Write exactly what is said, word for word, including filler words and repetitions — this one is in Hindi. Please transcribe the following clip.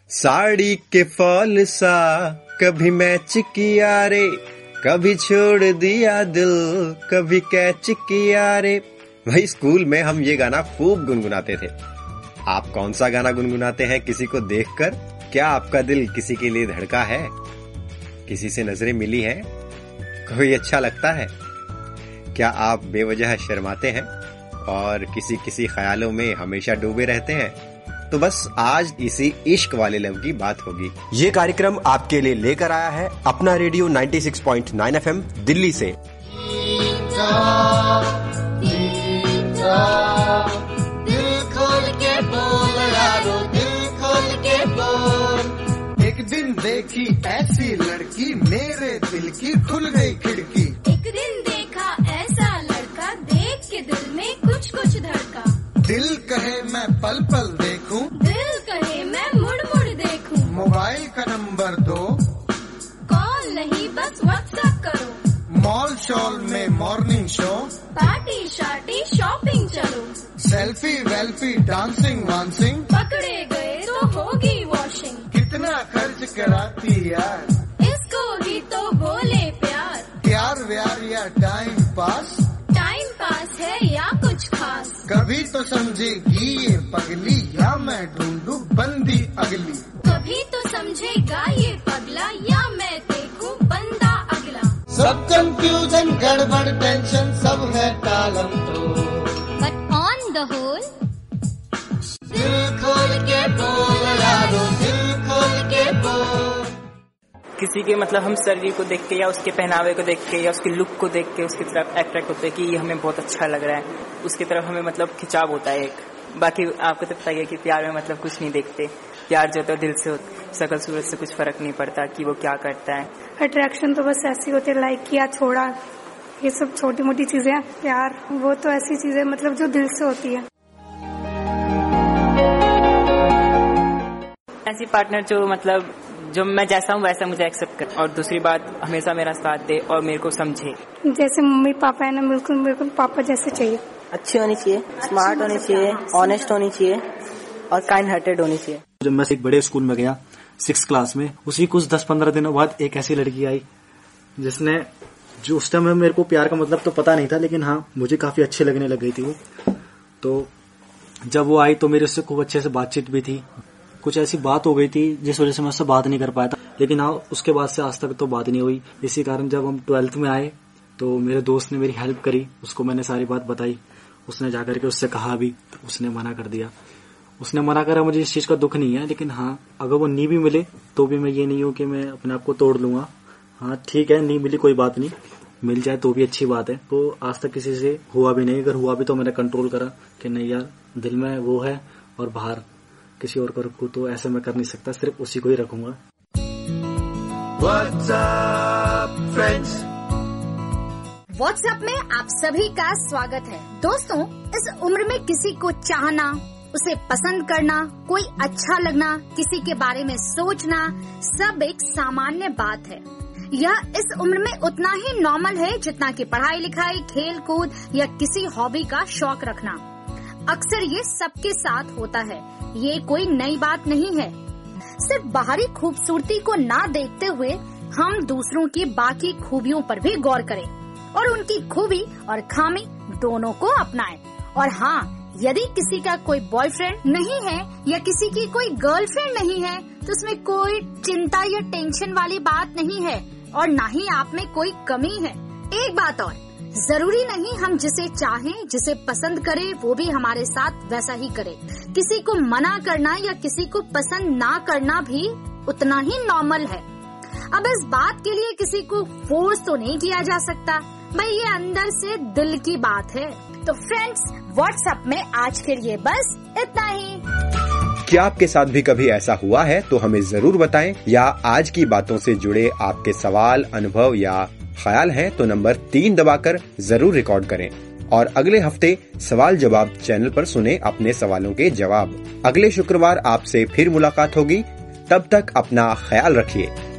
साड़ी के फॉल सा कभी मैच किया रे, कभी छोड़ दिया दिल, कभी कैच किया रे। भाई स्कूल में हम ये गाना खूब गुनगुनाते थे। आप कौन सा गाना गुनगुनाते हैं किसी को देखकर? क्या आपका दिल किसी के लिए धड़का है? किसी से नजरें मिली हैं? कोई अच्छा लगता है? क्या आप बेवजह शर्माते हैं और किसी किसी ख्यालों में हमेशा डूबे रहते हैं? तो बस आज इसी इश्क वाले लव की बात होगी। ये कार्यक्रम आपके लिए लेकर आया है अपना रेडियो छियानवे पॉइंट नौ एफएम दिल्ली से। दिल खोल के बोल यारो, दिल खोल के बोल। एक दिन देखी ऐसी लड़की, मेरे दिल की खुल गई खिड़की। एक दिन देखा ऐसा लड़का, देख के दिल में कुछ कुछ धड़का। दिल कहे मैं पल पल देखूं, दिल कहे मैं मुड़ मुड़ देखूं। मोबाइल का नंबर दो, कॉल नहीं बस व्हाट्सएप करो। मॉल शॉल में मॉर्निंग शो, पार्टी शार्टी शॉपिंग चलो। सेल्फी वेल्फी डांसिंग वांसिंग, पकड़े गए तो होगी वॉशिंग। कितना खर्च कराती यार, इसको ही तो बोले प्यार। प्यार व्यार या टाइम पास, टाइम पास है या कुछ खास। कभी तो समझेगी ये पगली, या मैं ढूंढूं बंदी अगली। कभी तो समझेगा ये पगला, या मैं देखूं बंदा अगला। सब कंफ्यूजन गड़बड़ टेंशन सब है टालम तो, बट ऑन द होल दिल खोल के बोल यारो, दिल खोल के बोल। किसी के मतलब हम शरीर को देख के या उसके पहनावे को देख के या उसके लुक को देख के उसकी तरफ अट्रैक्ट होते हैं कि ये हमें बहुत अच्छा लग रहा है, उसकी तरफ हमें मतलब खिंचाव होता है एक। बाकी आपको तो पता ही है कि प्यार में मतलब कुछ नहीं देखते, प्यार जो होता है दिल से होता, शकल सूरत से कुछ फर्क नहीं पड़ता कि वो क्या करता है। अट्रैक्शन तो बस ऐसी होती है, लाइक किया छोड़ा, ये सब छोटी मोटी चीजें। प्यार वो तो ऐसी चीजें मतलब जो दिल से होती है। ऐसी पार्टनर जो मतलब जो मैं जैसा हूँ वैसा मुझे एक्सेप्ट कर, और दूसरी बात हमेशा मेरा साथ दे और मेरे को समझे। जैसे मम्मी पापा है ना, बिल्कुल बिल्कुल पापा जैसे चाहिए। अच्छी होनी चाहिए, स्मार्ट होनी चाहिए, ऑनेस्ट होनी चाहिए और काइंड हार्टेड होनी चाहिए। जब मैं एक बड़े स्कूल में गया सिक्स क्लास में, उसी कुछ दस पंद्रह दिनों बाद एक ऐसी लड़की आई जिसने, जो उस टाइम मेरे को प्यार का मतलब तो पता नहीं था, लेकिन हाँ मुझे काफी अच्छी लगने लग गई थी वो। तो जब वो आई तो मेरे उससे खूब अच्छे से बातचीत भी थी। कुछ ऐसी बात हो गई थी जिस वजह से मैं उससे बात नहीं कर पाया था, लेकिन हाँ उसके बाद से आज तक तो बात नहीं हुई। इसी कारण जब हम ट्वेल्थ में आए तो मेरे दोस्त ने मेरी हेल्प करी, उसको मैंने सारी बात बताई। उसने जाकर के उससे कहा भी, तो उसने मना कर दिया। उसने मना करा, मुझे इस चीज का दुख नहीं है, लेकिन हाँ अगर वो नी भी मिले तो भी मैं ये नहीं हूँ कि मैं अपने आप को तोड़ लूंगा। हाँ ठीक है, नहीं मिली कोई बात नहीं, मिल जाए तो भी अच्छी बात है। तो आज तक किसी से हुआ भी नहीं, अगर हुआ भी तो मैंने कंट्रोल करा कि नहीं यार दिल में वो है और बाहर किसी और को रखूं, तो ऐसा मैं कर नहीं सकता, सिर्फ उसी को ही रखूंगा। व्हाट्सएप में आप सभी का स्वागत है। दोस्तों, इस उम्र में किसी को चाहना, उसे पसंद करना, कोई अच्छा लगना, किसी के बारे में सोचना, सब एक सामान्य बात है। यह इस उम्र में उतना ही नॉर्मल है जितना कि पढ़ाई लिखाई, खेल कूद या किसी हॉबी का शौक रखना। अक्सर ये सबके साथ होता है, ये कोई नई बात नहीं है। सिर्फ बाहरी खूबसूरती को ना देखते हुए हम दूसरों की बाकी खूबियों पर भी गौर करें और उनकी खूबी और खामी दोनों को अपनाएं। और हाँ, यदि किसी का कोई बॉयफ्रेंड नहीं है या किसी की कोई गर्लफ्रेंड नहीं है तो उसमें कोई चिंता या टेंशन वाली बात नहीं है और ना ही आप में कोई कमी है। एक बात और, जरूरी नहीं हम जिसे चाहें, जिसे पसंद करें, वो भी हमारे साथ वैसा ही करे। किसी को मना करना या किसी को पसंद ना करना भी उतना ही नॉर्मल है। अब इस बात के लिए किसी को फोर्स तो नहीं किया जा सकता, भाई ये अंदर से दिल की बात है। तो फ्रेंड्स, व्हाट्सएप में आज के लिए बस इतना ही। क्या आपके साथ भी कभी ऐसा हुआ है तो हमें जरूर बताएं, या आज की बातों से जुड़े आपके सवाल, अनुभव या ख्याल हैं तो नंबर तीन दबाकर जरूर रिकॉर्ड करें और अगले हफ्ते सवाल जवाब चैनल पर सुने अपने सवालों के जवाब। अगले शुक्रवार आपसे फिर मुलाकात होगी, तब तक अपना ख्याल रखिए।